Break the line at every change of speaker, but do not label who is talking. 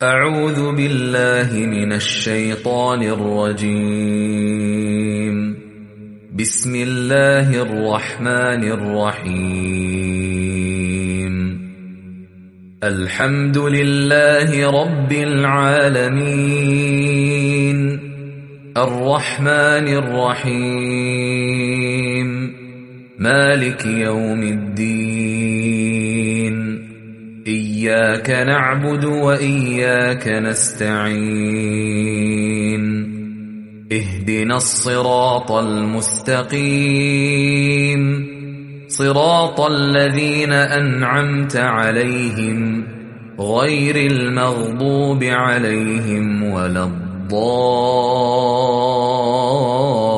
أعوذ بالله من الشيطان الرجيم. بسم الله الرحمن الرحيم. الحمد لله رب العالمين، الرحمن الرحيم، مالك يوم الدين، إياك نعبد وإياك نستعين، اهدنا الصراط المستقيم، صراط الذين أنعمت عليهم غير المغضوب عليهم ولا الضالين.